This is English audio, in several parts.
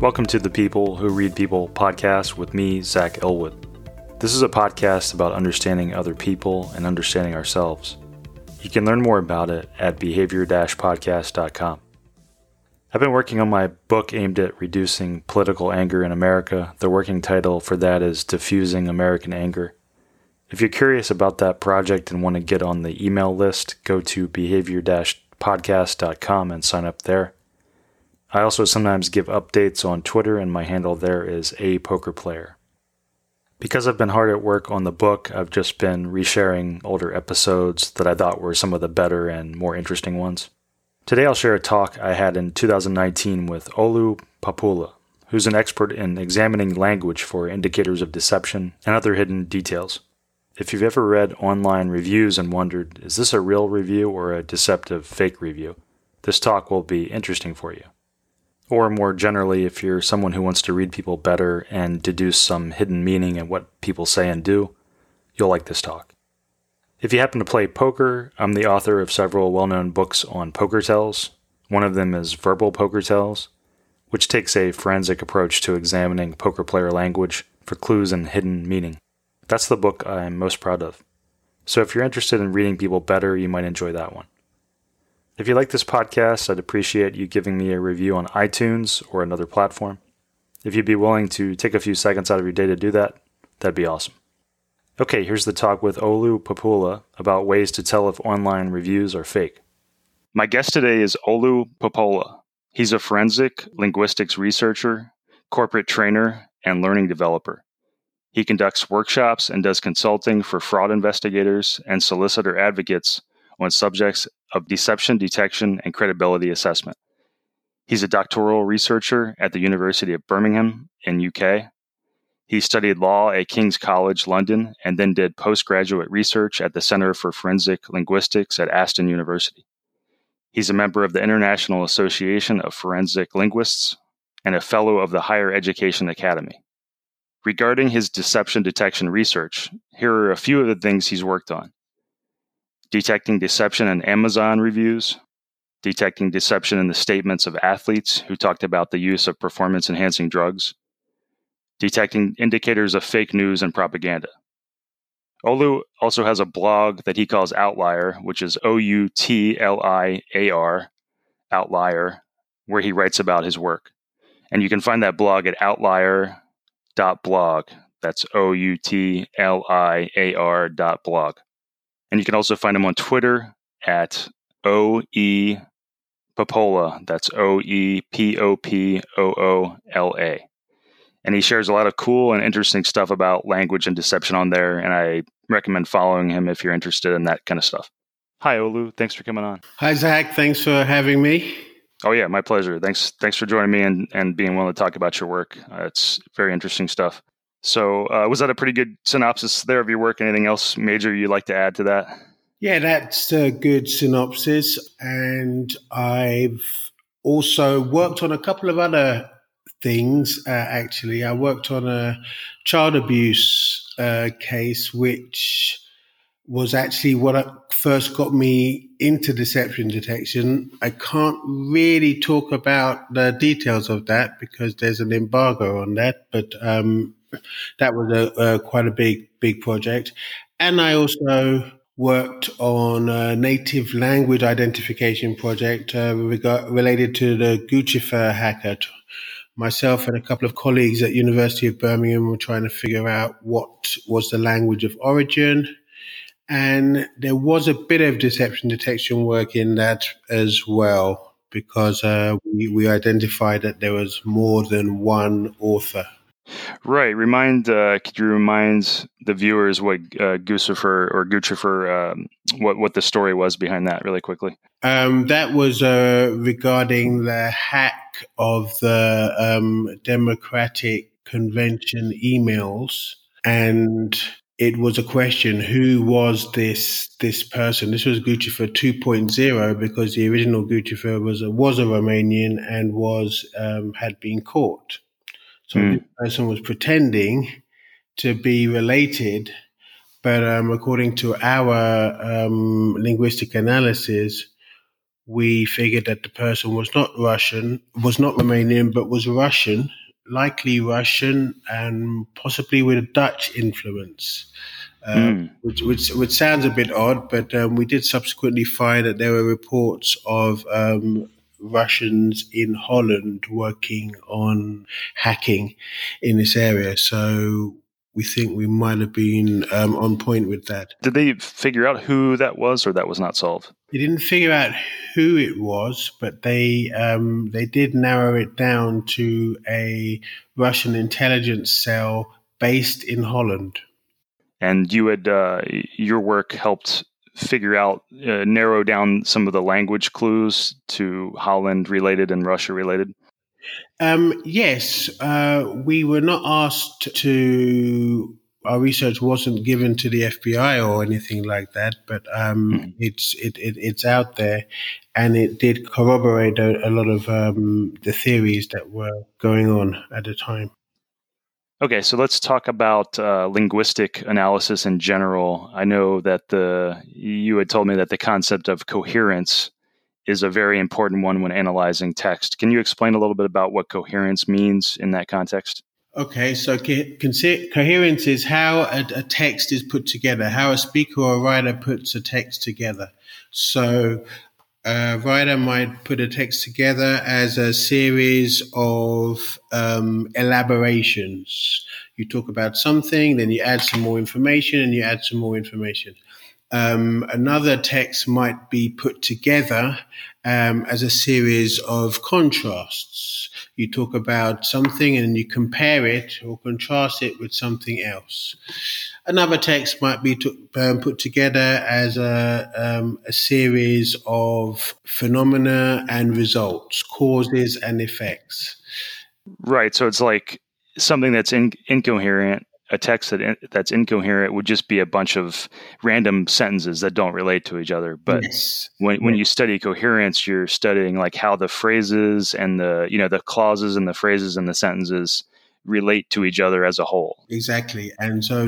Welcome to the People Who Read People podcast with me, Zach Elwood. This is a podcast about understanding other people and understanding ourselves. You can learn more about it at behavior-podcast.com. I've been working on my book aimed at reducing political anger in America. The working title for that is Diffusing American Anger. If you're curious about that project and want to get on the email list, go to behavior-podcast.com and sign up there. I also sometimes give updates on Twitter, and my handle there is @pokerplayer. Because I've been hard at work on the book, I've just been resharing older episodes that I thought were some of the better and more interesting ones. Today I'll share a talk I had in 2019 with Olu Papula, who's an expert in examining language for indicators of deception and other hidden details. If you've ever read online reviews and wondered, is this a real review or a deceptive fake review, this talk will be interesting for you. Or more generally, if you're someone who wants to read people better and deduce some hidden meaning in what people say and do, you'll like this talk. If you happen to play poker, I'm the author of several well-known books on poker tells. One of them is Verbal Poker Tells, which takes a forensic approach to examining poker player language for clues and hidden meaning. That's the book I'm most proud of. So if you're interested in reading people better, you might enjoy that one. If you like this podcast, I'd appreciate you giving me a review on iTunes or another platform. If you'd be willing to take a few seconds out of your day to do that, that'd be awesome. Okay, here's the talk with Olu Papula about ways to tell if online reviews are fake. My guest today is Olu Papula. He's a forensic linguistics researcher, corporate trainer, and learning developer. He conducts workshops and does consulting for fraud investigators and solicitor advocates on subjects of deception detection and credibility assessment. He's a doctoral researcher at the University of Birmingham in UK. He studied law at King's College London and then did postgraduate research at the Center for Forensic Linguistics at Aston University. He's a member of the International Association of Forensic Linguists and a fellow of the Higher Education Academy. Regarding his deception detection research, here are a few of the things he's worked on. Detecting deception in Amazon reviews, detecting deception in the statements of athletes who talked about the use of performance-enhancing drugs, detecting indicators of fake news and propaganda. Olu also has a blog that he calls Outlier, which is OUTLIAR, Outlier, where he writes about his work. And you can find that blog at outlier.blog. That's OUTLIAR.blog. And you can also find him on Twitter at OE Popola. That's OEPOPOOLA. And he shares a lot of cool and interesting stuff about language and deception on there. And I recommend following him if you're interested in that kind of stuff. Hi, Olu. Thanks for coming on. Hi, Zach. Thanks for having me. Oh, yeah, my pleasure. Thanks for joining me and being willing to talk about your work. It's very interesting stuff. So was that a pretty good synopsis there of your work? Anything else major you'd like to add to that? Yeah, that's a good synopsis. And I've also worked on a couple of other things, actually. I worked on a child abuse case, which was actually what first got me into deception detection. I can't really talk about the details of that because there's an embargo on that, but that was quite a big project. And I also worked on a native language identification project related to the Guccifer hacker. Myself and a couple of colleagues at University of Birmingham were trying to figure out what was the language of origin. And there was a bit of deception detection work in that as well, because we identified that there was more than one author. Right. Could you remind the viewers what Guccifer, what the story was behind that really quickly? That was regarding the hack of the Democratic Convention emails, and it was a question: who was this person? This was Guccifer 2.0 because the original Guccifer was a Romanian and had been caught. So this person was pretending to be related, but according to our linguistic analysis, we figured that the person was not Romanian, but was Russian, likely Russian, and possibly with a Dutch influence. Which sounds a bit odd, but we did subsequently find that there were reports of Russians in Holland working on hacking in this area. So we think we might have been on point with that. Did they figure out who that was, or that was not solved? They didn't figure out who it was, but they did narrow it down to a Russian intelligence cell based in Holland. And you had your work helped figure out, narrow down some of the language clues to Holland related and Russia related? Yes, we were not asked to. Our research wasn't given to the FBI or anything like that, but it's out there, and it did corroborate a lot of the theories that were going on at the time. Okay, so let's talk about linguistic analysis in general. I know that you had told me that the concept of coherence is a very important one when analyzing text. Can you explain a little bit about what coherence means in that context? Okay, so coherence is how a text is put together, how a speaker or a writer puts a text together. So a writer might put a text together as a series of elaborations. You talk about something, then you add some more information, and you add some more information. Another text might be put together as a series of contrasts. You talk about something and you compare it or contrast it with something else. Another text might be put together as a series of phenomena and results, causes and effects. Right. So it's like something that's incoherent. A text that's incoherent would just be a bunch of random sentences that don't relate to each other. But yes. when you study coherence, you're studying like how the phrases and the clauses and the phrases and the sentences relate to each other as a whole. Exactly. And so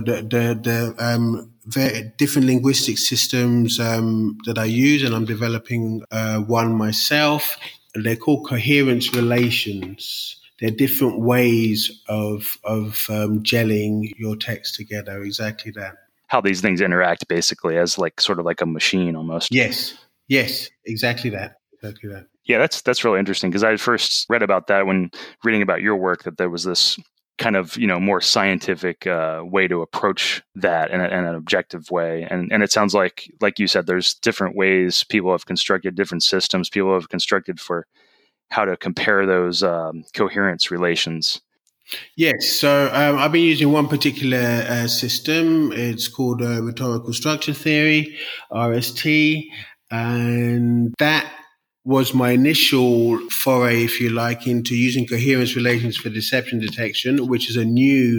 the very different linguistic systems that I use, and I'm developing one myself, they're called coherence relations. There are different ways of gelling your text together. Exactly that. How these things interact, basically, as like sort of like a machine almost. Yes. Exactly that. Yeah, that's really interesting, because I first read about that when reading about your work, that there was this kind of more scientific way to approach that in an objective way, and it sounds like you said, there's different ways people have constructed, different systems people have constructed for how to compare those coherence relations. Yes, so I've been using one particular system. It's called rhetorical structure theory, RST, and that was my initial foray, if you like, into using coherence relations for deception detection, which is a new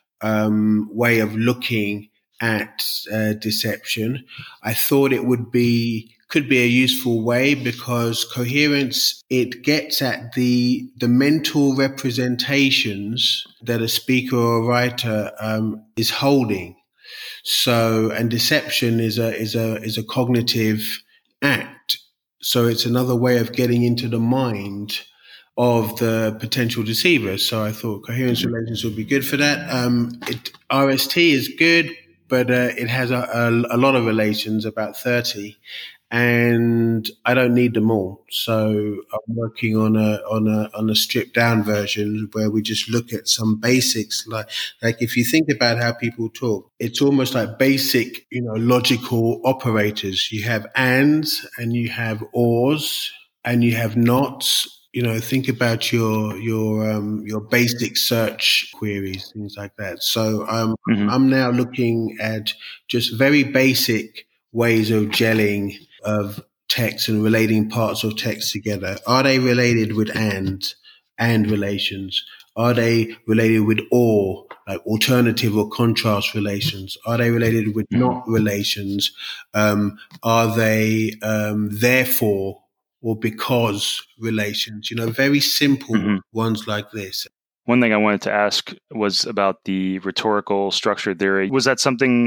way of looking at deception. I thought it could be a useful way, because coherence, it gets at the mental representations that a speaker or a writer is holding. So, and deception is a cognitive act. So it's another way of getting into the mind of the potential deceiver. So I thought coherence relations would be good for that. RST is good, but it has a lot of relations, about 30. And I don't need them all. So I'm working on a stripped down version where we just look at some basics. Like if you think about how people talk, it's almost like basic, logical operators. You have ands and you have ors and you have nots. Think about your basic search queries, things like that. So I'm now looking at just very basic ways of gelling of text and relating parts of text together. Are they related with and relations? Are they related with or, like alternative or contrast relations? Are they related with not relations? Are they therefore or because relations? Very simple ones like this. One thing I wanted to ask was about the rhetorical structure theory. Was that something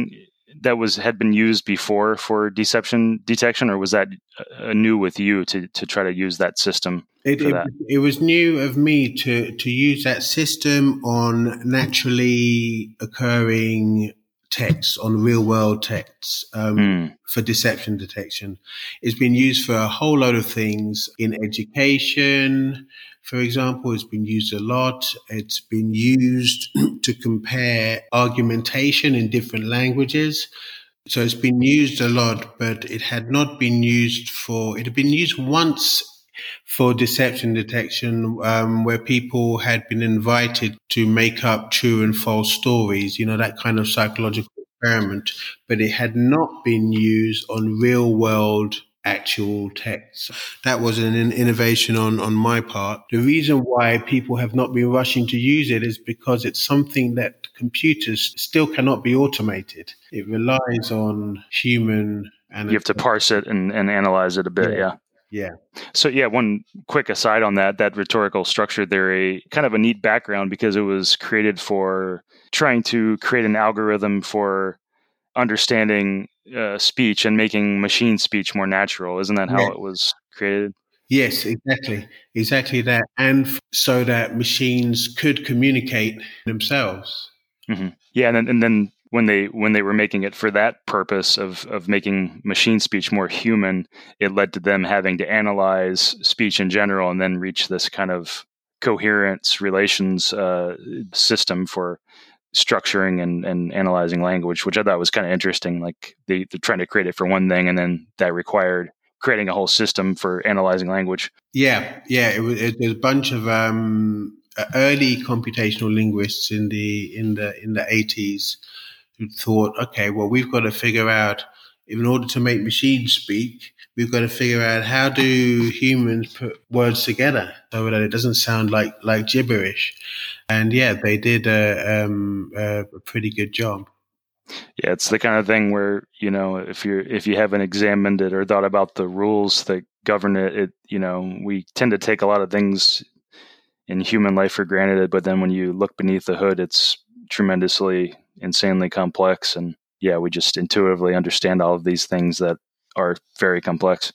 had been used before for deception detection, or was that new with you to try to use that system for that? It was new of me to use that system on naturally occurring texts, on real world texts, for deception detection. It's been used for a whole lot of things in education. For example, it's been used a lot. It's been used to compare argumentation in different languages. So it's been used a lot, but it had not been used it had been used once for deception detection, where people had been invited to make up true and false stories, that kind of psychological experiment, but it had not been used on real world actual texts. That was an innovation on my part. The reason why people have not been rushing to use it is because it's something that computers still cannot be automated. It relies on human You have to parse it and analyze it a bit, yeah. Yeah. So one quick aside on that rhetorical structure theory, kind of a neat background because it was created for trying to create an algorithm for understanding speech and making machine speech more natural. Isn't that how it was created? Yes, exactly that. And so that machines could communicate themselves. Mm-hmm. Yeah, and then when they were making it for that purpose of making machine speech more human, it led to them having to analyze speech in general and then reach this kind of coherence relations system for structuring and analyzing language, which I thought was kind of interesting. Like they're trying to create it for one thing, and then that required creating a whole system for analyzing language. Yeah. It was a bunch of early computational linguists in the 80s who thought, okay, well, we've got to figure out, in order to make machines speak, we've got to figure out how do humans put words together so that it doesn't sound like gibberish. And they did a pretty good job. Yeah, it's the kind of thing where, if you haven't examined it or thought about the rules that govern it, we tend to take a lot of things in human life for granted, but then when you look beneath the hood, it's tremendously, insanely complex. And we just intuitively understand all of these things that are very complex.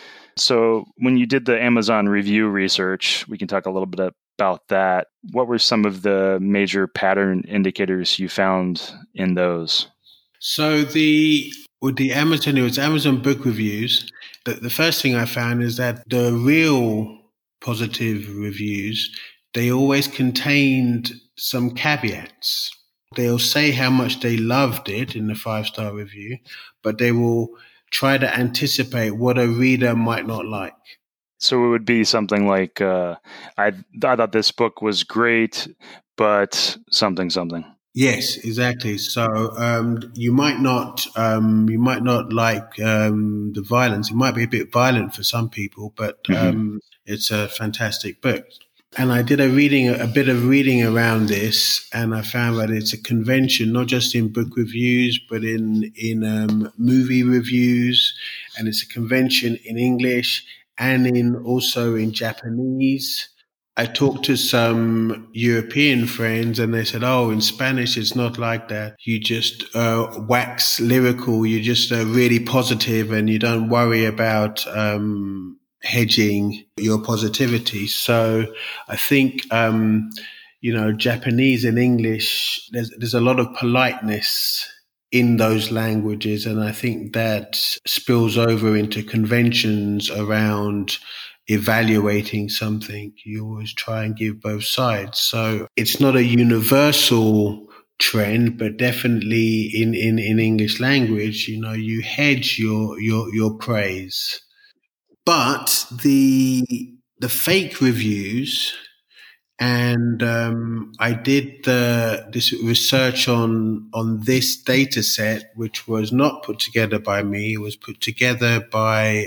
So when you did the Amazon review research, we can talk a little bit about that. What were some of the major pattern indicators you found in those? So with the Amazon, it was Amazon book reviews. The first thing I found is that the real positive reviews, they always contained some caveats. They'll say how much they loved it in the 5-star review, but they will try to anticipate what a reader might not like. So it would be something like, I thought this book was great, but something. Yes, exactly. So you might not like the violence. It might be a bit violent for some people, but it's a fantastic book. And I did a bit of reading around this, and I found that it's a convention, not just in book reviews, but in movie reviews, and it's a convention in English and also in Japanese. I talked to some European friends and they said, oh, in Spanish, it's not like that. You just wax lyrical. You're just really positive and you don't worry about hedging your positivity. So I think, Japanese and English, there's a lot of politeness in those languages. And I think that spills over into conventions around evaluating something. You always try and give both sides. So it's not a universal trend, but definitely in English language, you hedge your praise. But the fake reviews, and I did this research on this data set, which was not put together by me. It was put together by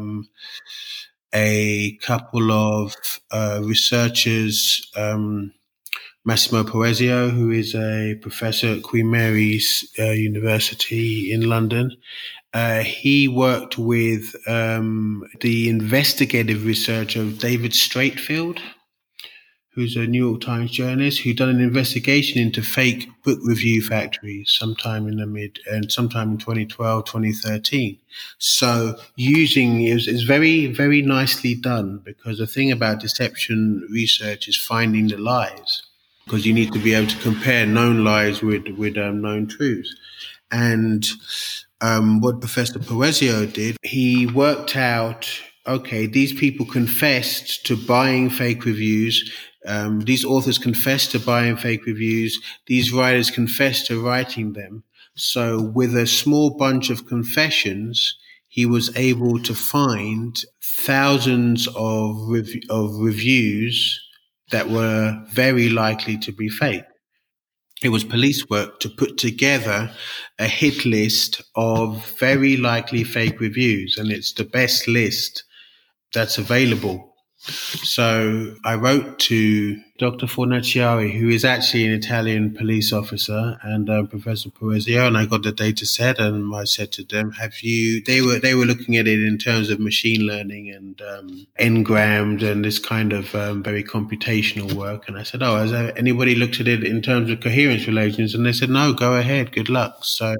a couple of researchers, Massimo Poesio, who is a professor at Queen Mary's University in London. He worked with the investigative research of David Straightfield, who's a New York Times journalist, who done an investigation into fake book review factories sometime in 2012, 2013. So it's very, very nicely done, because the thing about deception research is finding the lies, because you need to be able to compare known lies with known truths. And what Professor Poesio did, he worked out, okay, these people confessed to buying fake reviews. These authors confessed to buying fake reviews. These writers confessed to writing them. So with a small bunch of confessions, he was able to find thousands of reviews that were very likely to be fake. It was police work to put together a hit list of very likely fake reviews, and it's the best list that's available. So I wrote to Dr. Fornaciari, who is actually an Italian police officer, and Professor Poesio, and I got the data set, and I said to them, they were looking at it in terms of machine learning and n-grammed and this kind of very computational work. And I said, has anybody looked at it in terms of coherence relations? And they said, no, go ahead, good luck. So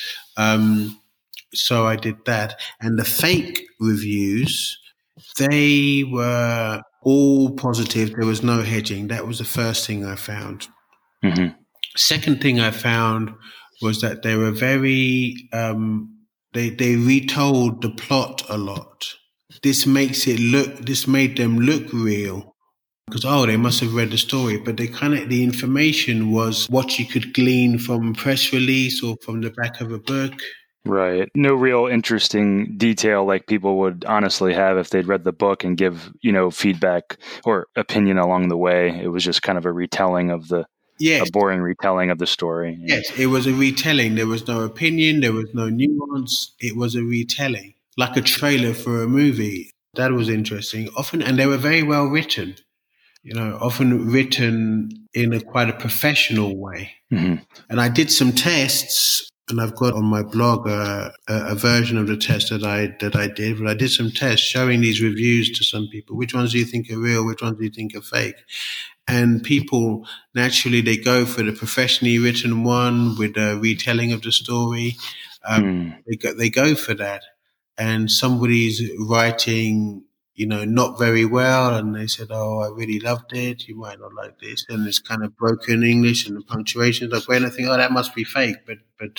I did that. And the fake reviews, they were all positive. There was no hedging. That was the first thing I found. Mm-hmm. Second thing I found was that they were very, they retold the plot a lot. This made them look real, because, they must have read the story, but the information was what you could glean from a press release or from the back of a book. Right. No real interesting detail like people would honestly have if they'd read the book and give, feedback or opinion along the way. It was just kind of a retelling of a boring retelling of the story. Yes, it was a retelling. There was no opinion. There was no nuance. It was a retelling, like a trailer for a movie. That was interesting. And they were very well written, often written in quite a professional way. Mm-hmm. And I did some tests. And I've got on my blog a version of the test that I did. But I did some tests showing these reviews to some people. Which ones do you think are real? Which ones do you think are fake? And people, naturally, they go for the professionally written one with a retelling of the story. They go for that. And somebody's writing, not very well, and they said, I really loved it. You might not like this. And it's kind of broken English and the punctuation. Like, when I think, that must be fake. But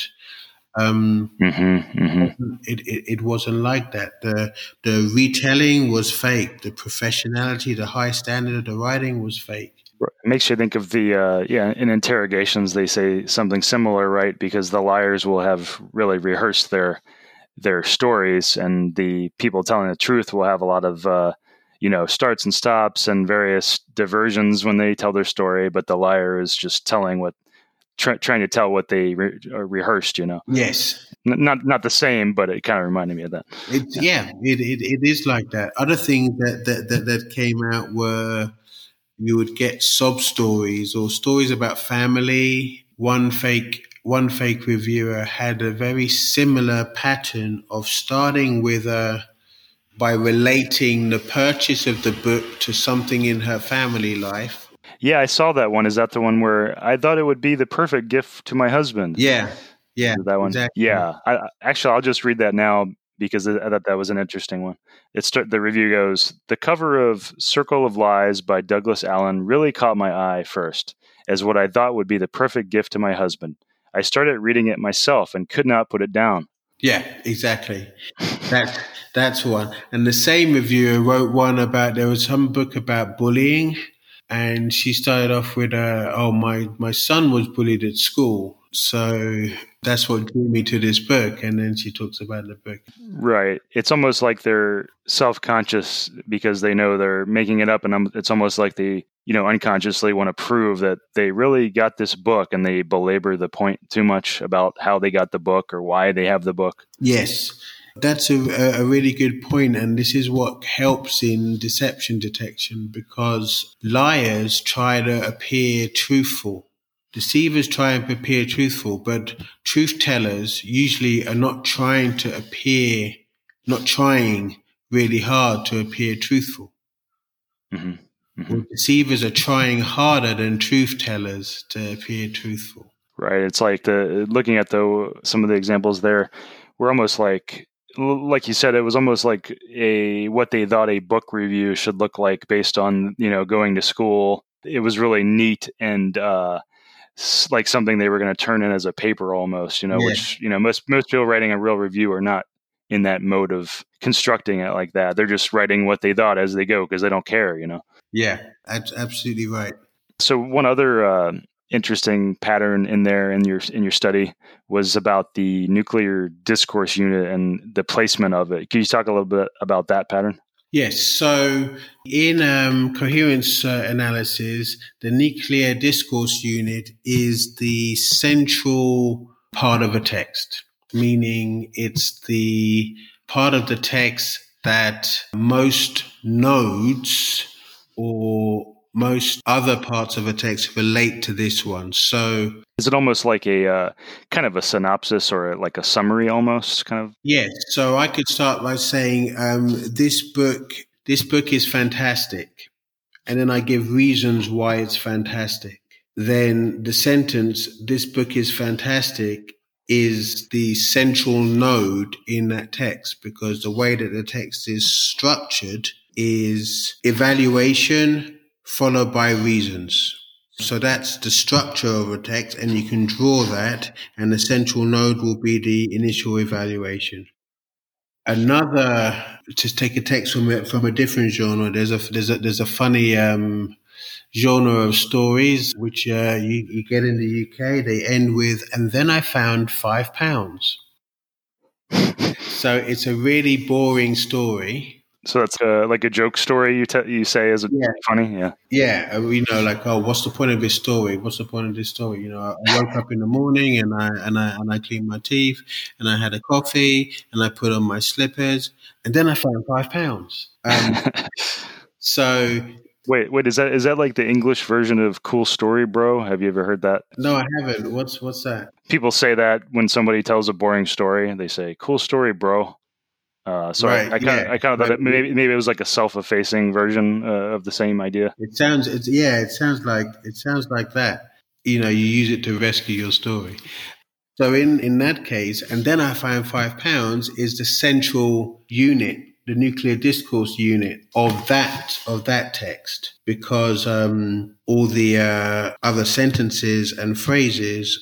it wasn't like that. The retelling was fake. The professionality, the high standard of the writing was fake. It makes you think of the, in interrogations, they say something similar, right? Because the liars will have really rehearsed their stories, and the people telling the truth will have a lot of, starts and stops and various diversions when they tell their story. But the liar is just telling trying to tell what they rehearsed, Yes. Not the same, but it kind of reminded me of that. It is like that. Other things that came out were, you would get sob stories or stories about family. One fake reviewer had a very similar pattern of starting with by relating the purchase of the book to something in her family life. Yeah, I saw that one. Is that the one where I thought it would be the perfect gift to my husband? Yeah, that one. Exactly. Yeah, I'll just read that now because I thought that was an interesting one. The review goes, "The cover of Circle of Lies by Douglas Allen really caught my eye first, as what I thought would be the perfect gift to my husband. I started reading it myself and could not put it down." Yeah, exactly. That's one. And the same reviewer wrote one about, there was some book about bullying, and she started off with, my son was bullied at school, so that's what drew me to this book. And then she talks about the book. Right. It's almost like they're self-conscious because they know they're making it up, and it's almost like they, unconsciously want to prove that they really got this book, and they belabor the point too much about how they got the book or why they have the book. Yes. That's a really good point, and this is what helps in deception detection, because liars try to appear truthful. Deceivers try and appear truthful, but truth tellers usually are not trying really hard to appear truthful. Mm-hmm. Mm-hmm. Deceivers are trying harder than truth tellers to appear truthful. Right. It's like looking at some of the examples there, we're almost like you said, it was almost like what they thought a book review should look like based on, going to school. It was really neat and like something they were going to turn in as a paper almost, which, most people writing a real review are not in that mode of constructing it like that. They're just writing what they thought as they go because they don't care, Yeah, absolutely right. So one other interesting pattern in there in your study was about the nuclear discourse unit and the placement of it. Can you talk a little bit about that pattern? Yes. So in coherence analysis, the nuclear discourse unit is the central part of a text, meaning it's the part of the text that most nodes or most other parts of a text relate to this one. So is it almost like a kind of a synopsis or like a summary almost kind of? Yes. So I could start by saying this book is fantastic. And then I give reasons why it's fantastic. Then the sentence, this book is fantastic, is the central node in that text, because the way that the text is structured is evaluation followed by reasons. So that's the structure of a text, and you can draw that, and the central node will be the initial evaluation. Another, to take a text from a different genre, there's a funny genre of stories which you get in the UK. They end with, and then I found £5. So it's a really boring story. So that's like a joke story you say is funny, yeah. Yeah, like, oh, what's the point of this story? What's the point of this story? I woke up in the morning and I cleaned my teeth and I had a coffee and I put on my slippers and then I found £5. So wait, is that like the English version of "Cool Story, Bro"? Have you ever heard that? No, I haven't. What's that? People say that when somebody tells a boring story, they say "Cool story, bro." So right, I kind of thought maybe it was like a self-effacing version of the same idea. It sounds like that. You use it to rescue your story. So in that case, and then I found £5 is the central unit, the nuclear discourse unit of that text, because all the other sentences and phrases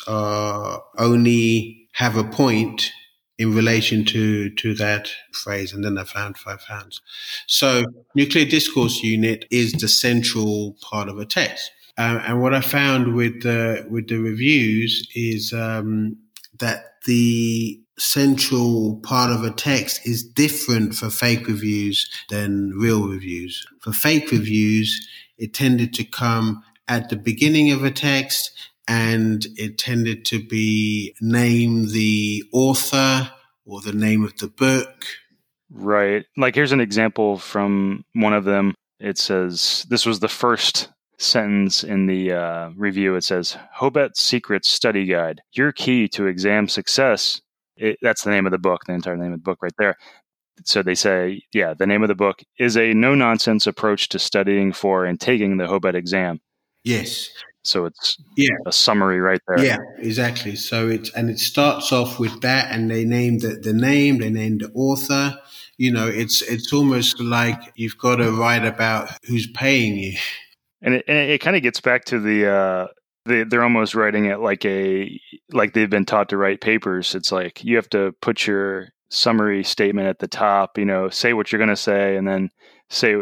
only have a point in relation to that phrase, and then I found £5. So nuclear discourse unit is the central part of a text. And what I found with the reviews is that the central part of a text is different for fake reviews than real reviews. For fake reviews, it tended to come at the beginning of a text, and it tended to be name the author or the name of the book. Right. Like here's an example from one of them. It says, this was the first sentence in the review. It says, Hobet Secrets Study Guide, your key to exam success. That's the name of the book, the entire name of the book right there. So they say, the name of the book is a no-nonsense approach to studying for and taking the Hobet exam. Yes. So it's a summary right there. Yeah, exactly. So it starts off with that, and they name the name, they name the author. It's almost like you've got to write about who's paying you. And it kind of gets back to they're almost writing it like they've been taught to write papers. It's like you have to put your summary statement at the top, say what you're going to say, and then say,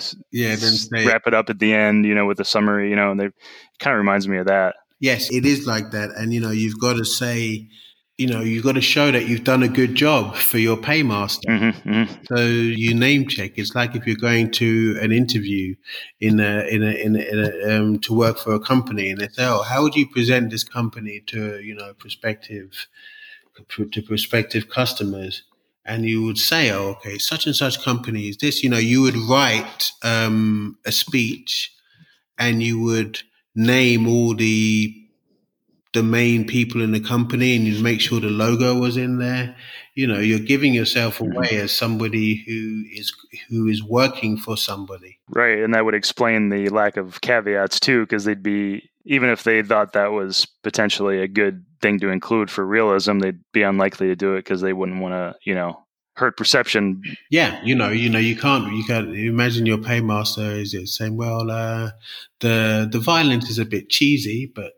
wrap it up at the end, with the summary, and it kind of reminds me of that. Yes, it is like that. And, you've got to say, you've got to show that you've done a good job for your paymaster. Mm-hmm, mm-hmm. So you name check. It's like if you're going to an interview to work for a company, and they say, "Oh, how would you present this company to prospective customers?" And you would say, "Oh, okay, such and such company is this." You would write a speech, and you would name all the the main people in the company, and you'd make sure the logo was in there. You're giving yourself away as somebody who is working for somebody. Right, and that would explain the lack of caveats too, because they'd be, even if they thought that was potentially a good thing to include for realism, they'd be unlikely to do it because they wouldn't want to, hurt perception. Yeah, you can't imagine your paymaster is saying, well, the violence is a bit cheesy, but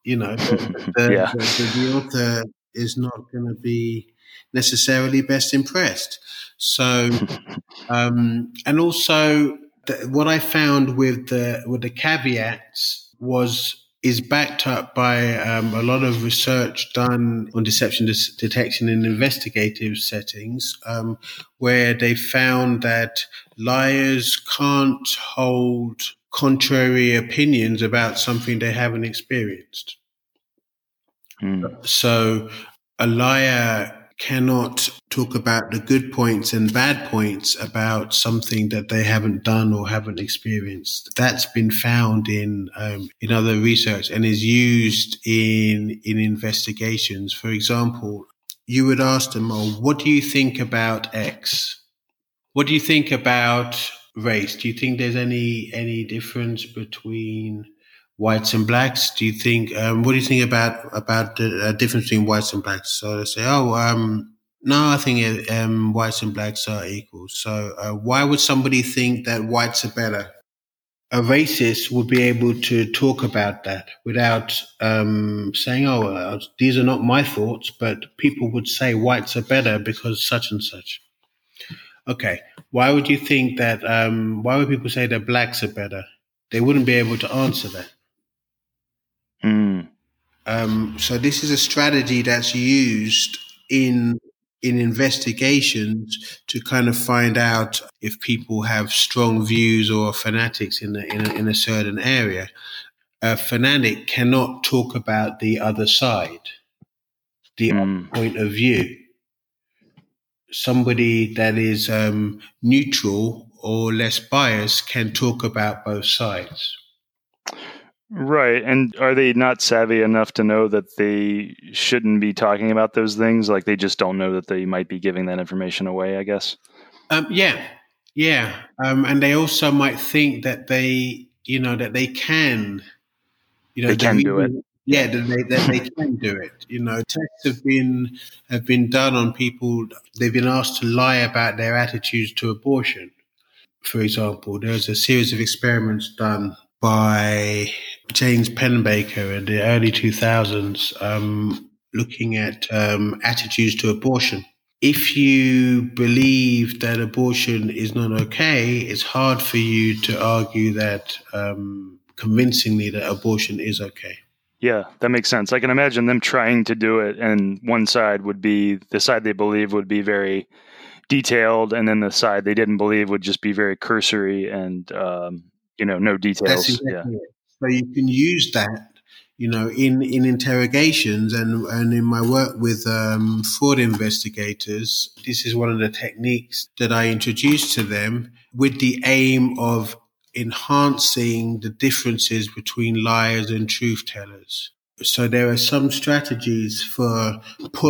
the author is not going to be necessarily best impressed. So, and also what I found with the caveats is backed up by a lot of research done on deception detection in investigative settings, where they found that liars can't hold contrary opinions about something they haven't experienced. So a liar cannot talk about the good points and bad points about something that they haven't done or haven't experienced. That's been found in other research and is used in investigations. For example, you would ask them, "Oh, what do you think about X? What do you think about race? Do you think there's any difference between whites and blacks? Do you think, what do you think about the difference between whites and blacks?" So they say, no, I think whites and blacks are equal. So why would somebody think that whites are better? A racist would be able to talk about that without saying, these are not my thoughts, but people would say whites are better because such and such. Okay, why would you think that, why would people say that blacks are better? They wouldn't be able to answer that. So this is a strategy that's used in investigations to kind of find out if people have strong views or fanatics in a certain area. A fanatic cannot talk about the other side, the other point of view. Somebody that is neutral or less biased can talk about both sides. Right. And are they not savvy enough to know that they shouldn't be talking about those things? Like they just don't know that they might be giving that information away, I guess? Yeah. And they also might think that they can, they can do it. Yeah, that they can do it. Tests have been done on people. They've been asked to lie about their attitudes to abortion. For example, there's a series of experiments done by James Pennebaker in the early 2000s, looking at attitudes to abortion. If you believe that abortion is not okay, it's hard for you to argue that convincingly that abortion is okay. Yeah, that makes sense. I can imagine them trying to do it, and one side would be, the side they believe would be very detailed, and then the side they didn't believe would just be very cursory and no details. That's exactly it. So you can use that, in interrogations and in my work with fraud investigators. This is one of the techniques that I introduce to them with the aim of enhancing the differences between liars and truth tellers. So there are some strategies for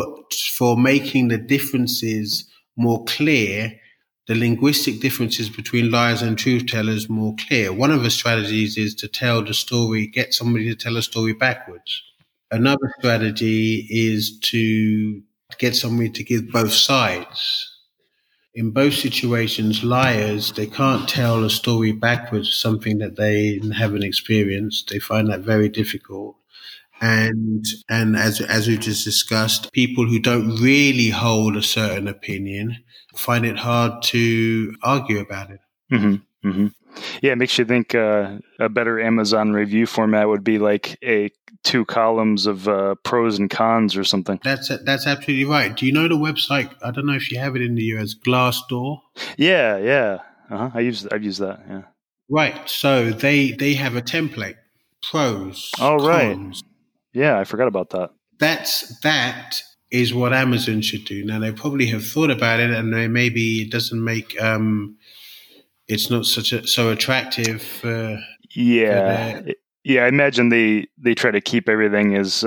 making the differences more clear, the linguistic differences between liars and truth tellers more clear. One of the strategies is to tell the story, get somebody to tell a story backwards. Another strategy is to get somebody to give both sides. In both situations, liars, they can't tell a story backwards, something that they haven't experienced. They find that very difficult. And as we just discussed, people who don't really hold a certain opinion find it hard to argue about it. Mm-hmm. Mm-hmm. Yeah, it makes you think a better Amazon review format would be like 2 columns of pros and cons or something. That's absolutely right. Do you know the website? I don't know if you have it in the US, Glassdoor. Yeah. I've used that. Yeah. Right. So they have a template. Pros. Oh, right. Cons. Yeah, I forgot about that. That is what Amazon should do. Now they probably have thought about it, and maybe it doesn't make it's not so attractive. Yeah, I imagine they try to keep everything as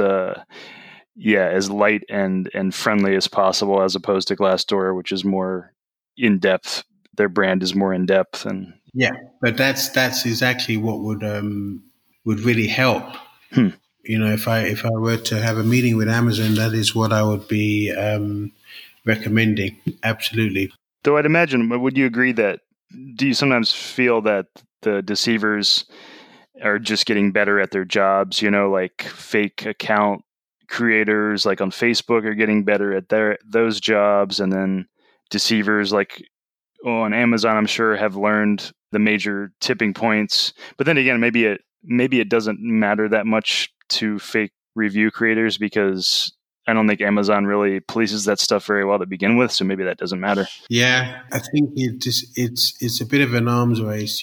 as light and friendly as possible, as opposed to Glassdoor, which is more in depth. Their brand is more in depth, and Yeah, but that's exactly what would really help. hmm. If I were to have a meeting with Amazon, that is what I would be recommending. Absolutely. Though I'd imagine, would you agree that? Do you sometimes feel that the deceivers are just getting better at their jobs? Like fake account creators, like on Facebook, are getting better at those jobs, and then deceivers, like on Amazon, I'm sure, have learned the major tipping points. But then again, maybe it doesn't matter that much to fake review creators, because I don't think Amazon really polices that stuff very well to begin with. So maybe that doesn't matter. Yeah, I think it's a bit of an arms race.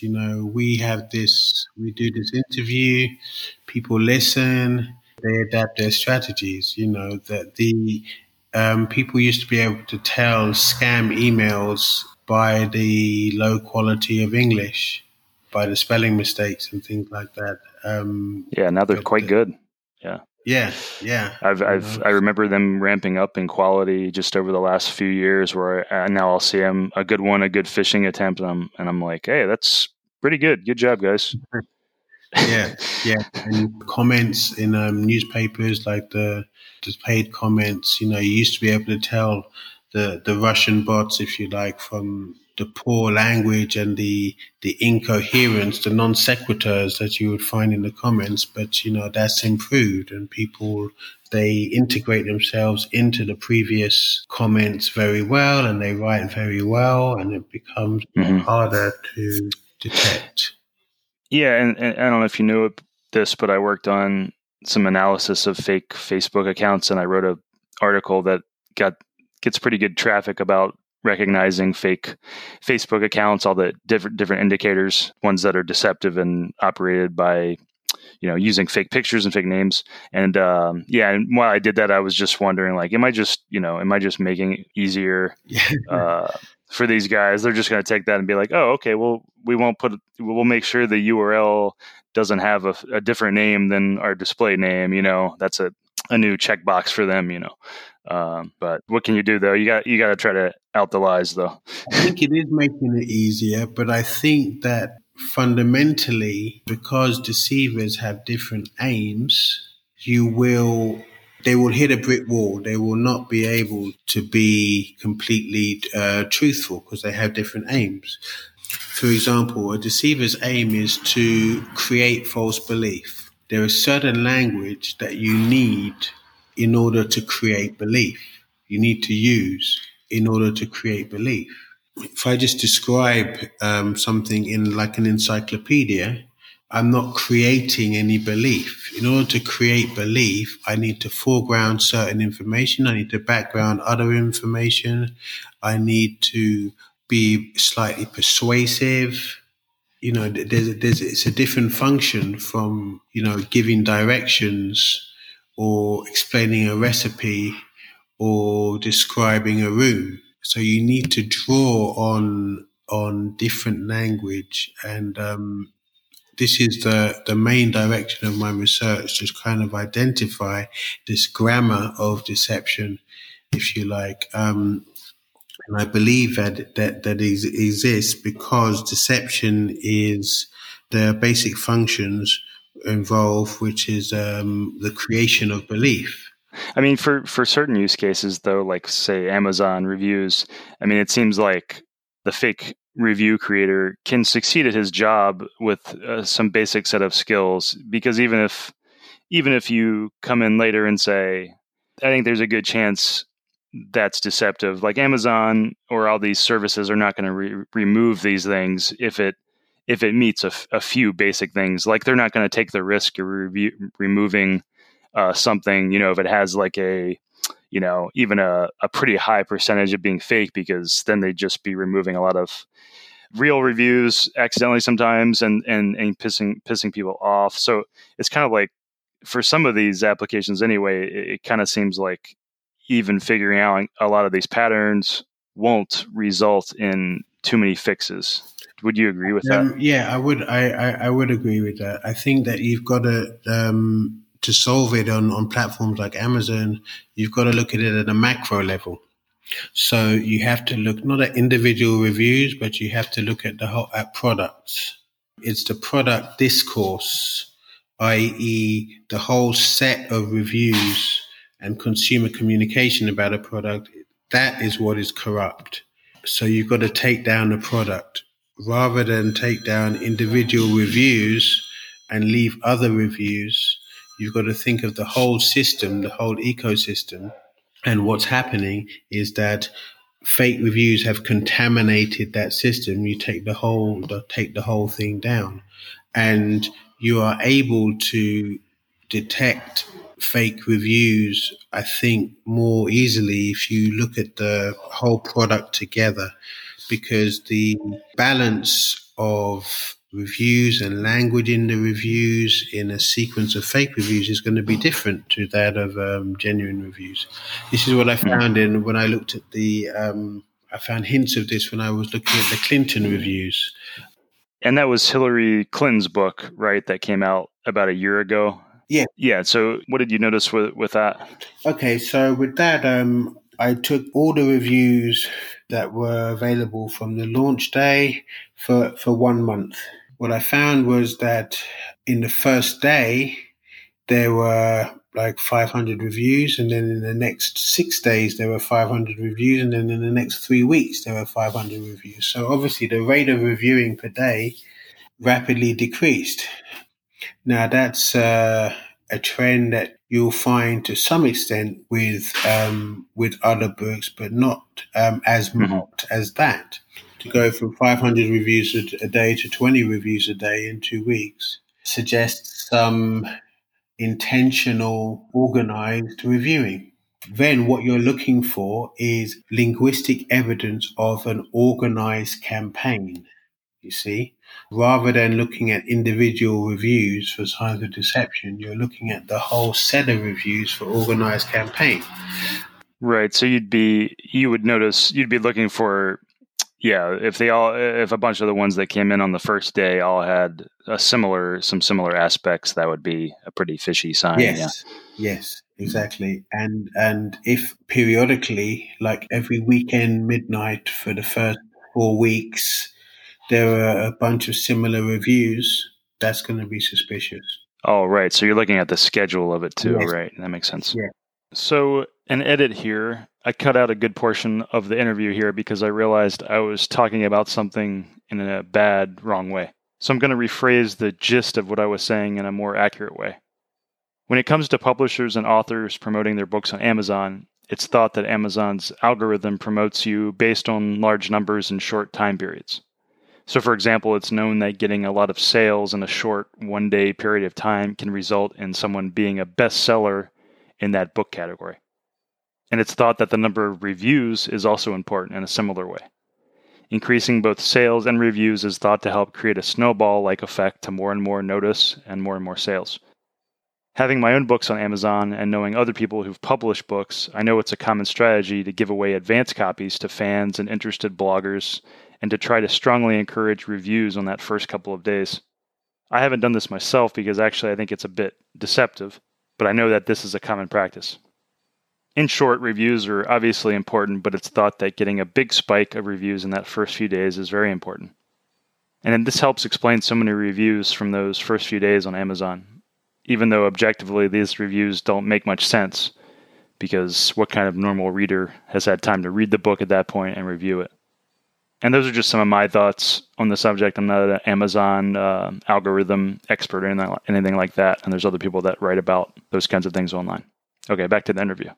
We do this interview, people listen, they adapt their strategies. That the people used to be able to tell scam emails by the low quality of English, by the spelling mistakes and things like that. Yeah, now they're But quite good. Yeah. yeah. I remember them ramping up in quality just over the last few years, where now I'll see them a good phishing attempt, and I'm like, hey, that's pretty good. Good job, guys. Yeah, and comments in newspapers, like the paid comments. You used to be able to tell the Russian bots, if you like, from the poor language and the incoherence, the non sequiturs that you would find in the comments. But that's improved, and people, they integrate themselves into the previous comments very well, and they write very well, and it becomes harder to detect. Yeah, and I don't know if you knew this, but I worked on some analysis of fake Facebook accounts, and I wrote an article that gets pretty good traffic about recognizing fake Facebook accounts, all the different indicators, ones that are deceptive and operated by using fake pictures and fake names. And and while I did that, I was just wondering, like, am I just making it easier for these guys? They're just going to take that and be like, oh, okay, well, we'll make sure the URL doesn't have a different name than our display name. That's a new checkbox for them. But what can you do, though? You got to try to out the lies, though. I think it is making it easier, but I think that fundamentally, because deceivers have different aims, they will hit a brick wall. They will not be able to be completely truthful, because they have different aims. For example, a deceiver's aim is to create false belief. There is certain language that you need in order to create belief. You need to use in order to create belief. If I just describe something in like an encyclopedia, I'm not creating any belief. In order to create belief, I need to foreground certain information. I need to background other information. I need to be slightly persuasive. It's a different function from, giving directions or explaining a recipe or describing a room. So you need to draw on different language, and this is the main direction of my research, to kind of identify this grammar of deception, if you like. And I believe that exists because deception is the basic functions involved, which is the creation of belief. I mean, for certain use cases, though, like say Amazon reviews, I mean, it seems like the fake review creator can succeed at his job with some basic set of skills, because even if you come in later and say, I think there's a good chance that's deceptive, like Amazon or all these services are not going to remove these things if it meets a few basic things. Like, they're not going to take the risk of removing something, if it has like even a pretty high percentage of being fake, because then they'd just be removing a lot of real reviews accidentally sometimes, and pissing people off. So it's kind of like, for some of these applications anyway, it kind of seems like even figuring out a lot of these patterns won't result in too many fixes. Would you agree with that? Yeah, I would. I would agree with that. I think that you've got to solve it on platforms like Amazon. You've got to look at it at a macro level. So you have to look not at individual reviews, but you have to look at at products. It's the product discourse, i.e., the whole set of reviews and consumer communication about a product. That is what is corrupt. So you've got to take down the product rather than take down individual reviews and leave other reviews. You've got to think of the whole system, the whole ecosystem. And what's happening is that fake reviews have contaminated that system. You take the whole thing down, and you are able to detect fake reviews, I think, more easily if you look at the whole product together, because the balance of reviews and language in the reviews in a sequence of fake reviews is going to be different to that of genuine reviews. This is what I found when I looked at I found hints of this when I was looking at the Clinton reviews. And that was Hillary Clinton's book, right? That came out about a year ago. Yeah. Yeah. So what did you notice with that? Okay. So with that, I took all the reviews that were available from the launch day for 1 month. What I found was that in the first day, there were like 500 reviews, and then in the next 6 days, there were 500 reviews, and then in the next 3 weeks, there were 500 reviews. So obviously, the rate of reviewing per day rapidly decreased. Now, that's a trend that you'll find to some extent with other books, but not as marked as that. To go from 500 reviews a day to 20 reviews a day in 2 weeks suggests some intentional, organized reviewing. Then what you're looking for is linguistic evidence of an organized campaign, you see. Rather than looking at individual reviews for signs of deception, you're looking at the whole set of reviews for organized campaign. Right. So you'd be looking for, if a bunch of the ones that came in on the first day all had some similar aspects, that would be a pretty fishy sign. Yes, exactly. And if periodically, like every weekend midnight for the first 4 weeks, there are a bunch of similar reviews, that's going to be suspicious. Oh, right. So you're looking at the schedule of it too, Yes. right? That makes sense. Yeah. So an edit here, I cut out a good portion of the interview here because I realized I was talking about something in a bad, wrong way. So I'm going to rephrase the gist of what I was saying in a more accurate way. When it comes to publishers and authors promoting their books on Amazon, it's thought that Amazon's algorithm promotes you based on large numbers in short time periods. So, for example, it's known that getting a lot of sales in a short one-day period of time can result in someone being a bestseller in that book category. And it's thought that the number of reviews is also important in a similar way. Increasing both sales and reviews is thought to help create a snowball-like effect to more and more notice and more sales. Having my own books on Amazon and knowing other people who've published books, I know it's a common strategy to give away advance copies to fans and interested bloggers and to try to strongly encourage reviews on that first couple of days. I haven't done this myself because actually I think it's a bit deceptive, but I know that this is a common practice. In short, reviews are obviously important, but it's thought that getting a big spike of reviews in that first few days is very important. And then this helps explain so many reviews from those first few days on Amazon, even though objectively these reviews don't make much sense, because what kind of normal reader has had time to read the book at that point and review it? And those are just some of my thoughts on the subject. I'm not an Amazon algorithm expert or anything like that, and there's other people that write about those kinds of things online. Okay, back to the interview.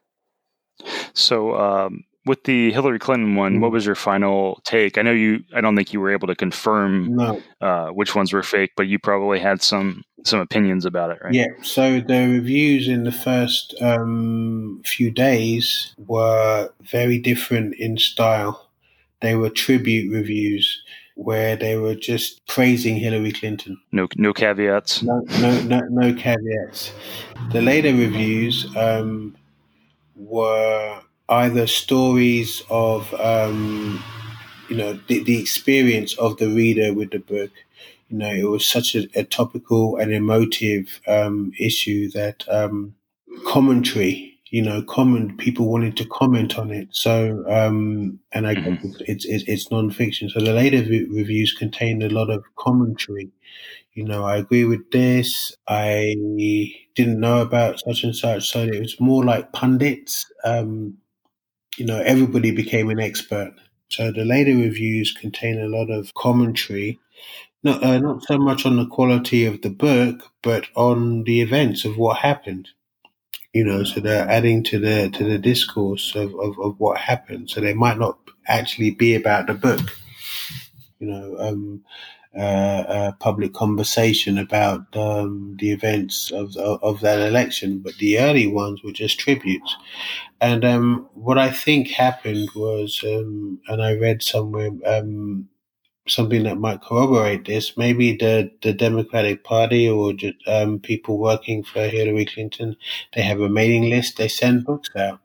So with the Hillary Clinton one, what was your final take? I don't think you were able to confirm which ones were fake, but you probably had some opinions about it, right? Yeah, so the reviews in the first few days were very different in style. They were tribute reviews where they were just praising Hillary Clinton. No caveats? No caveats. The later reviews were either stories of the experience of the reader with the book. It was such a topical and emotive issue that commentary, people wanted to comment on it. So, and I guess it's non-fiction. So the later reviews contained a lot of commentary. I agree with this. I didn't know about such and such. So it was more like pundits. Everybody became an expert. So the later reviews contain a lot of commentary, not so much on the quality of the book, but on the events of what happened. So they're adding to the discourse of what happened. So they might not actually be about the book. Public conversation about the events of that election, but the early ones were just tributes. And what I think happened was, and I read somewhere something that might corroborate this, maybe the Democratic Party or just, people working for Hillary Clinton, they have a mailing list, they send books out.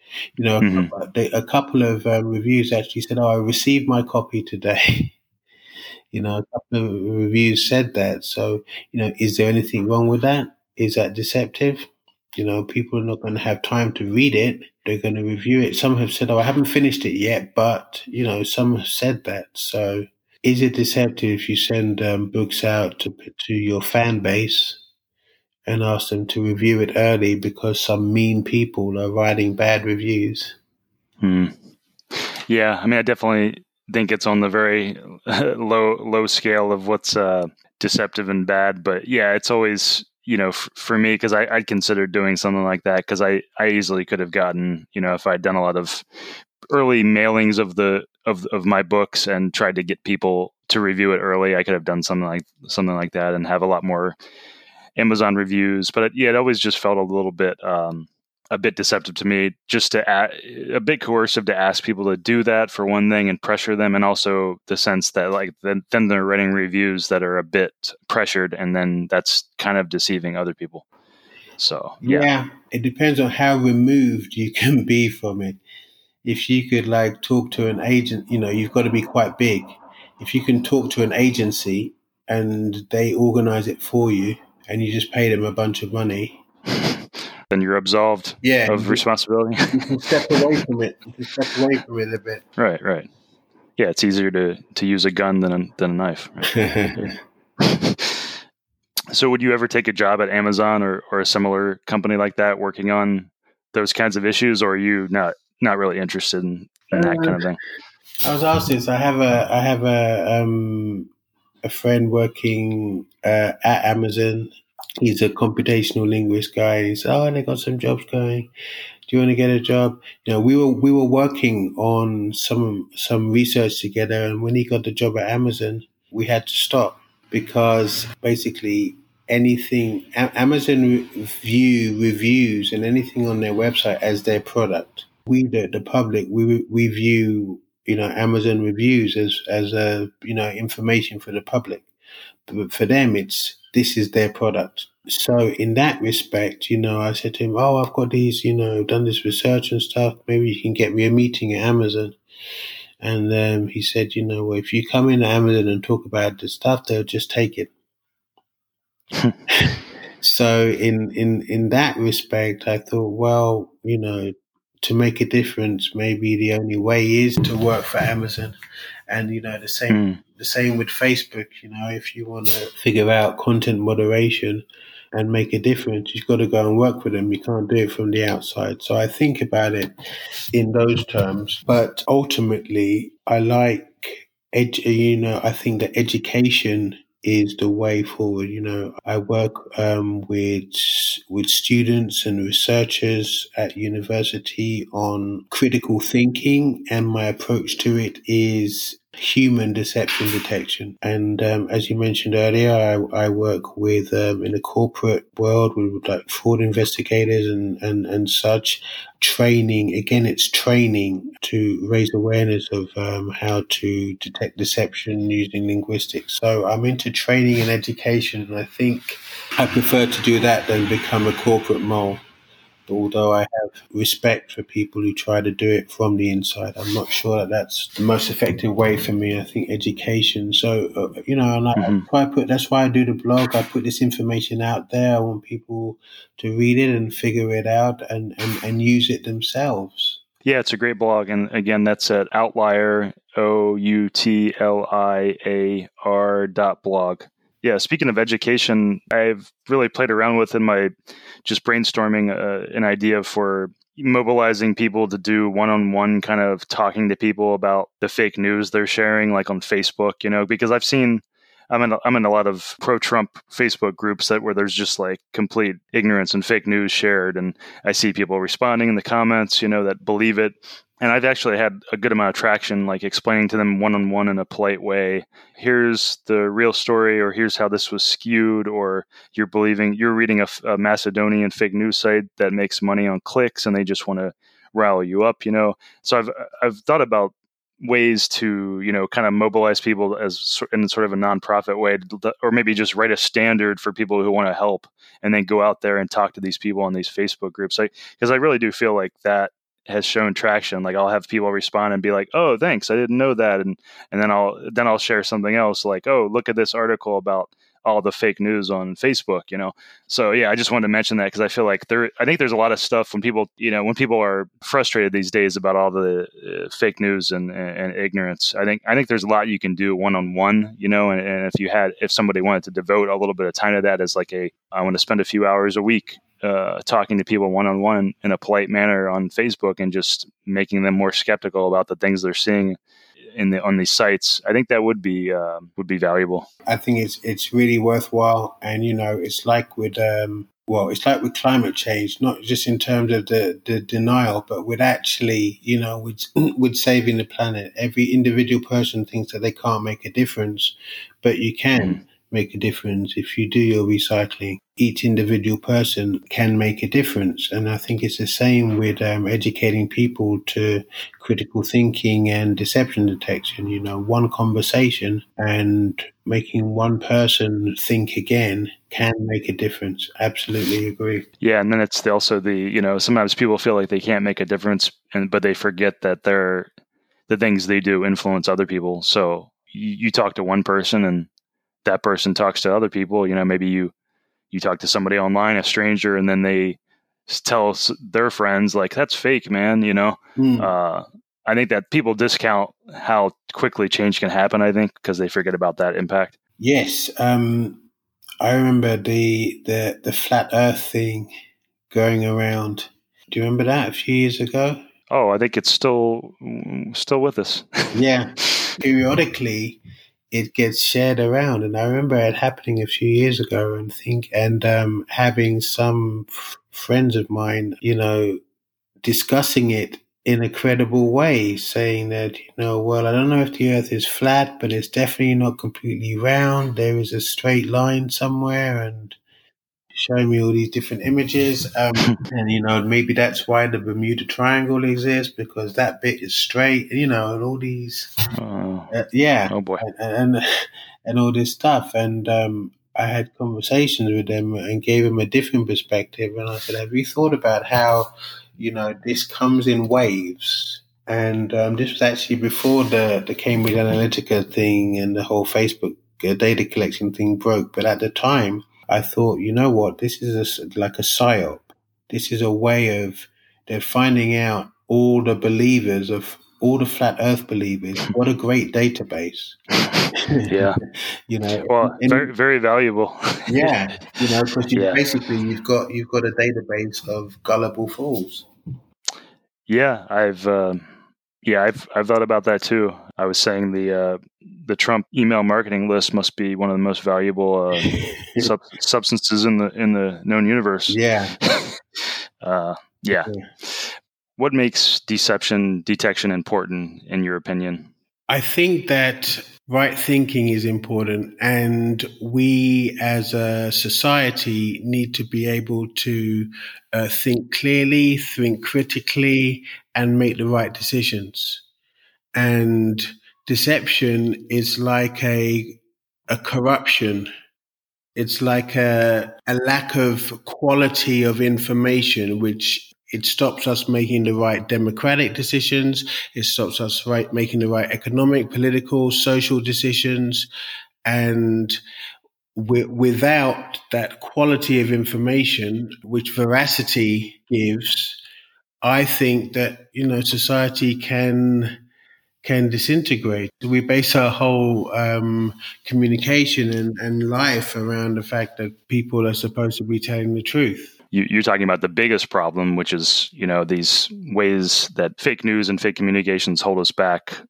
A couple of reviews actually said, "Oh, I received my copy today." A couple of reviews said that. So, is there anything wrong with that? Is that deceptive? People are not going to have time to read it. They're going to review it. Some have said, "Oh, I haven't finished it yet," but, some have said that. So is it deceptive if you send books out to your fan base and ask them to review it early because some mean people are writing bad reviews? Yeah, I mean, I definitely think it's on the very low scale of what's deceptive and bad. But yeah, it's always, for me, because I'd consider doing something like that, because I easily could have gotten, if I'd done a lot of early mailings of my books and tried to get people to review it early, I could have done something like that and have a lot more Amazon reviews. But it always just felt a bit deceptive to me, just a bit coercive to ask people to do that for one thing and pressure them, and also the sense that then they're writing reviews that are a bit pressured, and then that's kind of deceiving other people. So yeah, it depends on how removed you can be from it. If you could talk to an agent, you've got to be quite big. If you can talk to an agency and they organize it for you and you just pay them a bunch of money, then you're absolved of responsibility. You can step away from it. A bit. Right. Yeah, it's easier to use a gun than a knife. Right? So would you ever take a job at Amazon or a similar company like that working on those kinds of issues, or are you not really interested in that kind of thing? I was asked this. I have a friend working at Amazon. He's a computational linguist guy. And he said, "Oh, they got some jobs going. Do you want to get a job?" We were working on some research together, and when he got the job at Amazon, we had to stop because basically Amazon view reviews and anything on their website as their product. We, the public, we view Amazon reviews as information for the public, but for them this is their product. So in that respect, I said to him, "Oh, I've got these, done this research and stuff. Maybe you can get me a meeting at Amazon." And he said, "Well, if you come in at Amazon and talk about the stuff, they'll just take it." So in that respect, I thought, well, to make a difference, maybe the only way is to work for Amazon. And the same with Facebook. If you want to figure out content moderation and make a difference, you've got to go and work with them. You can't do it from the outside. So I think about it in those terms. But ultimately, I think that education is the way forward. I work with students and researchers at university on critical thinking, and my approach to it is human deception detection. And as you mentioned earlier, I work with in the corporate world with fraud investigators and such. Training, again, it's training to raise awareness of how to detect deception using linguistics. So I'm into training and education, and I think I prefer to do that than become a corporate mole. although I have respect for people who try to do it from the inside, I'm not sure that that's the most effective way for me. I think education. So, and I try that's why I do the blog. I put this information out there. I want people to read it and figure it out and use it themselves. Yeah, it's a great blog. And again, that's at Outlier, outliar.blog. Yeah, speaking of education, I've really played around with in my just brainstorming an idea for mobilizing people to do one-on-one kind of talking to people about the fake news they're sharing, like on Facebook, because I'm in a lot of pro-Trump Facebook groups where there's just like complete ignorance and fake news shared. And I see people responding in the comments, that believe it. And I've actually had a good amount of traction, like explaining to them one-on-one in a polite way. Here's the real story, or here's how this was skewed, or you're reading a Macedonian fake news site that makes money on clicks and they just want to rile you up, So I've thought about ways to, kind of mobilize people in sort of a nonprofit way, or maybe just write a standard for people who want to help and then go out there and talk to these people on these Facebook groups. Because I really do feel like that has shown traction. Like I'll have people respond and be like, "Oh, thanks, I didn't know that," and then I'll share something else like, "Oh, look at this article about all the fake news on Facebook," So yeah, I just wanted to mention that because I feel like I think there's a lot of stuff when people are frustrated these days about all the fake news and ignorance. I think there's a lot you can do one-on-one, and if somebody wanted to devote a little bit of time to that as like I want to spend a few hours a week talking to people one-on-one in a polite manner on Facebook and just making them more skeptical about the things they're seeing on these sites, I think that would be valuable. I think it's really worthwhile, and it's like with climate change, not just in terms of the denial, but with actually, with saving the planet. Every individual person thinks that they can't make a difference, but you can make a difference if you do your recycling. Each individual person can make a difference. And I think it's the same with educating people to critical thinking and deception detection. One conversation and making one person think again can make a difference. Absolutely agree. Yeah, and then it's also sometimes people feel like they can't make a difference, but they forget that the things they do influence other people. So you talk to one person and that person talks to other people. Maybe you talk to somebody online, a stranger, and then they tell their friends like, "That's fake, man." I think that people discount how quickly change can happen. I think because they forget about that impact. Yes, I remember the flat Earth thing going around. Do you remember that a few years ago? Oh, I think it's still with us. Yeah, periodically it gets shared around, and I remember it happening a few years ago, and having some friends of mine, discussing it in a credible way, saying that, well, I don't know if the Earth is flat, but it's definitely not completely round. There is a straight line somewhere, and showing me all these different images. And, maybe that's why the Bermuda Triangle exists, because that bit is straight, and all these, Oh boy. and all this stuff. And I had conversations with them and gave them a different perspective. And I said, have you thought about how, this comes in waves? And this was actually before the Cambridge Analytica thing and the whole Facebook data collection thing broke. But at the time, I thought, you know what, this is like a psyop. This is a way of they're finding out all the believers of all the flat Earth believers. What a great database. Yeah. Well, very, very valuable. Yeah. Because basically you've got a database of gullible fools. Yeah, I've thought about that too. I was saying the Trump email marketing list must be one of the most valuable substances in the known universe. Yeah. Yeah. What makes deception detection important, in your opinion? I think that right thinking is important, and we as a society need to be able to think clearly, think critically, and make the right decisions. And deception is like a corruption. it's like a lack of quality of information, which it stops us making the right democratic decisions. It stops us making the right economic, political, social decisions. And without that quality of information, which veracity gives, I think that, society can disintegrate. We base our whole communication and life around the fact that people are supposed to be telling the truth. You're talking about the biggest problem, which is, these ways that fake news and fake communications hold us back,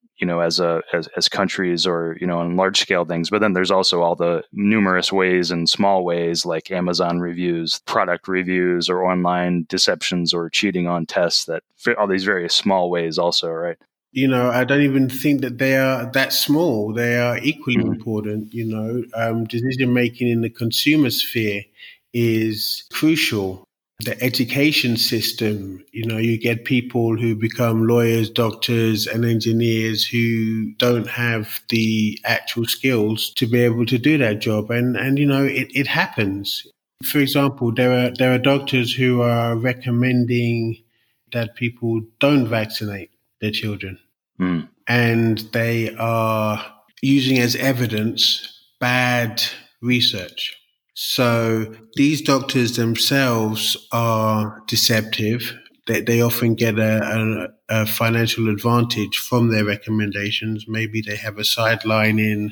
as countries or, on large scale things. But then there's also all the numerous ways and small ways like Amazon reviews, product reviews, or online deceptions or cheating on tests, that all these various small ways also, right? I don't even think that they are that small. They are equally important. Decision making in the consumer sphere is crucial. The education system, you get people who become lawyers, doctors, and engineers who don't have the actual skills to be able to do that job. And it happens. For example, there are doctors who are recommending that people don't vaccinate their children. And they are using as evidence bad research. So these doctors themselves are deceptive. They often get a financial advantage from their recommendations. Maybe they have a sideline in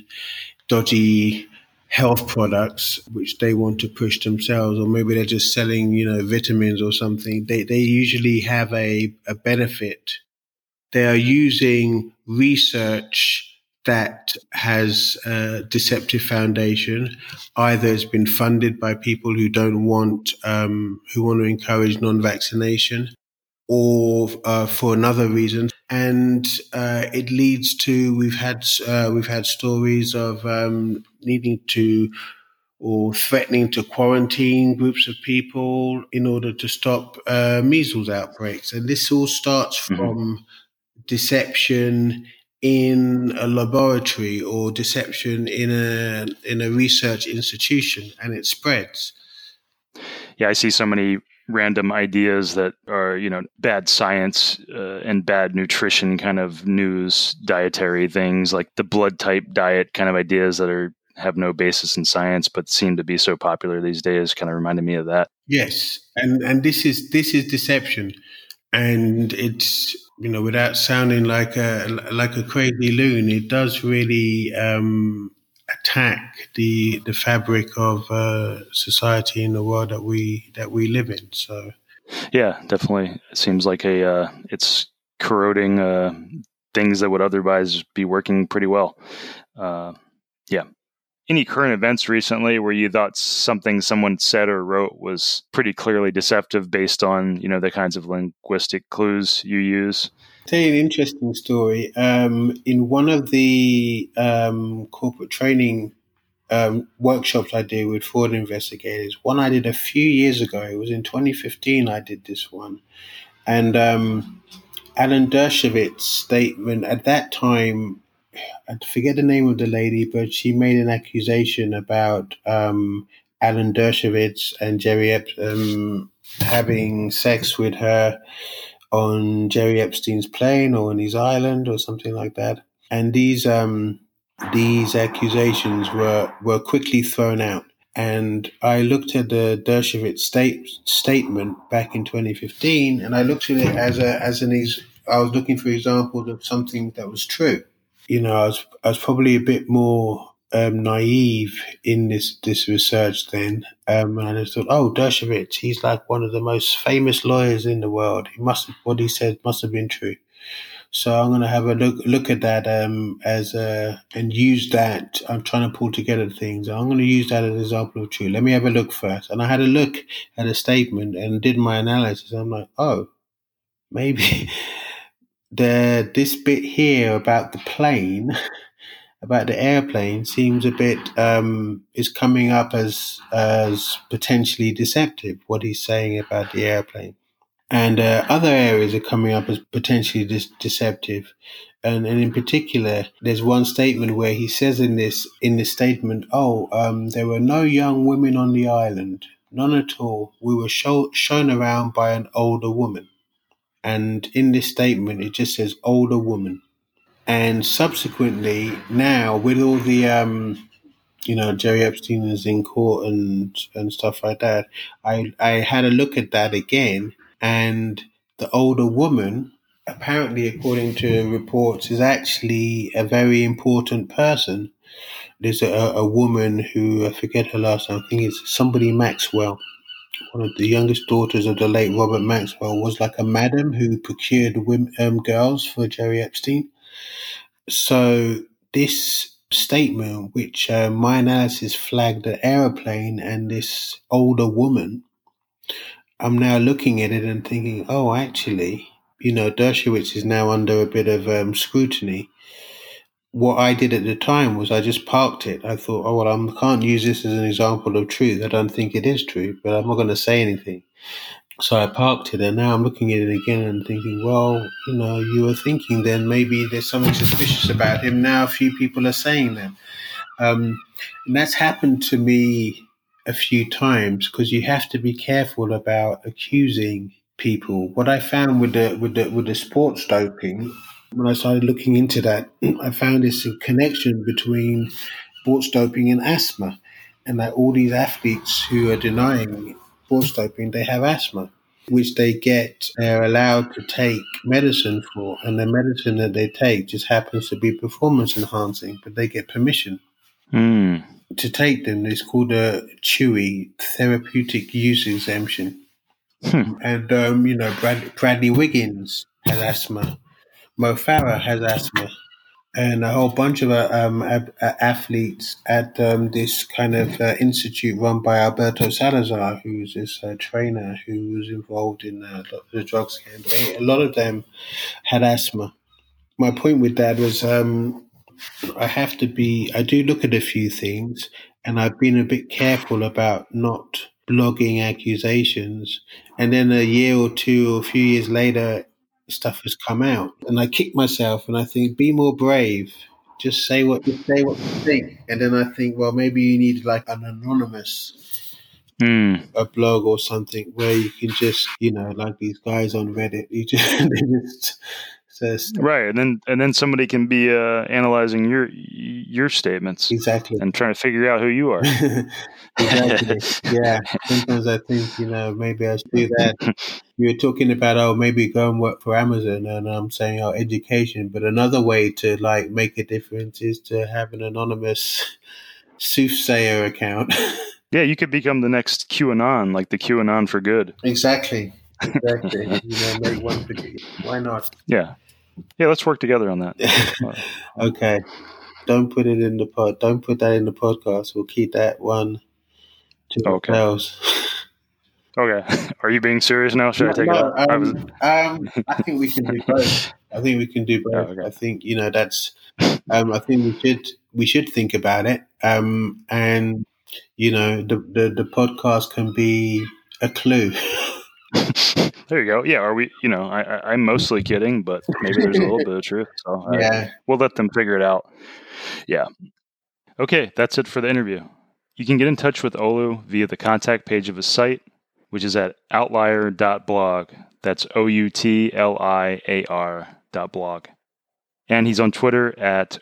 dodgy health products which they want to push themselves, or maybe they're just selling, vitamins or something. They usually have a benefit. They are using research that has a deceptive foundation. Either it's been funded by people who don't want, who want to encourage non-vaccination, or for another reason. And it leads to we've had stories of needing to or threatening to quarantine groups of people in order to stop measles outbreaks. And this all starts from deception in a laboratory or deception in a research institution, and it spreads. Yeah, I see so many random ideas that are, bad science and bad nutrition kind of news, dietary things like the blood type diet kind of ideas that have no basis in science, but seem to be so popular these days. Kind of reminded me of that. Yes, and this is deception, and it's without sounding like a crazy loon, it does really attack the fabric of society in the world that we live in. So yeah, definitely, it seems like it's corroding things that would otherwise be working pretty well. Yeah. Any current events recently where you thought something someone said or wrote was pretty clearly deceptive based on, the kinds of linguistic clues you use? I'll tell you an interesting story. In one of the corporate training workshops I did with fraud investigators, one I did a few years ago, it was in 2015 I did this one. And Alan Dershowitz's statement at that time, I forget the name of the lady, but she made an accusation about Alan Dershowitz and Jerry Epstein having sex with her on Jerry Epstein's plane or on his island or something like that. And these accusations were quickly thrown out. And I looked at the Dershowitz statement back in 2015, and I looked at it I was looking for examples of something that was true. I was probably a bit more naive in this research then, and I just thought, oh, Dershowitz, he's like one of the most famous lawyers in the world. What he said must have been true. So I'm going to have a look at that and use that. I'm trying to pull together things. I'm going to use that as an example of truth. Let me have a look first. And I had a look at a statement and did my analysis. I'm like, oh, maybe this bit here about the plane, about the airplane, seems a bit is coming up as potentially deceptive. What he's saying about the airplane. And other areas are coming up as potentially deceptive. And in particular, there's one statement where he says in this statement, there were no young women on the island, none at all. We were shown around by an older woman. And in this statement, it just says older woman. And subsequently, now with all the Jerry Epstein is in court and stuff like that, I had a look at that again, and the older woman, apparently, according to reports, is actually a very important person. There's a woman who, I forget her last name, I think it's somebody Maxwell. One of the youngest daughters of the late Robert Maxwell was like a madam who procured girls for Jerry Epstein. So this statement, which my analysis flagged an aeroplane and this older woman, I'm now looking at it and thinking, actually, Dershowitz is now under a bit of scrutiny. What I did at the time was I just parked it. I thought, I can't use this as an example of truth. I don't think it is true, but I'm not going to say anything. So I parked it, and now I'm looking at it again and thinking, you were thinking then maybe there's something suspicious about him. Now a few people are saying that. And that's happened to me a few times, because you have to be careful about accusing people. What I found with the sports doping, when I started looking into that, I found this connection between sports doping and asthma, and that all these athletes who are denying sports doping, they have asthma, which they're allowed to take medicine for, and the medicine that they take just happens to be performance enhancing, but they get permission to take them. It's called a TUI, therapeutic use exemption. And Bradley Wiggins has asthma, Mo Farah has asthma, and a whole bunch of athletes at this kind of institute run by Alberto Salazar, who's this trainer who was involved in the drug scandal. A lot of them had asthma. My point with that was I do look at a few things, and I've been a bit careful about not blogging accusations. And then a year or two or a few years later, stuff has come out, and I kick myself and I think, be more brave. Just say what you think. And then I think, well, maybe you need like an anonymous a blog or something where you can just, like these guys on Reddit, they just says right, and then somebody can be analyzing your statements, exactly, and trying to figure out who you are. Exactly. Yeah. Sometimes I think, maybe I should do that. You were talking about, maybe go and work for Amazon, and I'm saying, education. But another way to like make a difference is to have an anonymous soothsayer account. Yeah, you could become the next QAnon, like the QAnon for good. Exactly. Make one for good. Why not? Yeah, let's work together on that. Okay. Don't put it in the pod. Don't put that in the podcast. We'll keep that one to ourselves. Okay. Are you being serious now? Should I take it out? I think we can do both. Okay. I think that's. I think we should think about it. And the podcast can be a clue. There you go. Yeah. Are we? I'm mostly kidding, but maybe there's a little bit of truth. So we'll let them figure it out. Yeah. Okay, that's it for the interview. You can get in touch with Olu via the contact page of his site, which is at outlier.blog. That's OUTLIAR.blog. And he's on Twitter at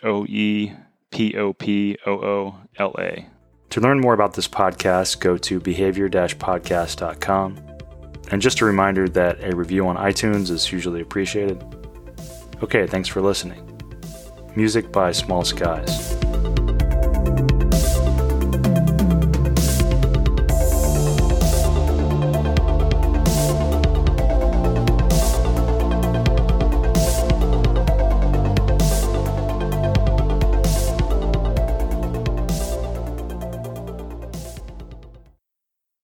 OEPOPOOLA. To learn more about this podcast, go to behavior-podcast.com. And just a reminder that a review on iTunes is hugely appreciated. Okay, thanks for listening. Music by Small Skies.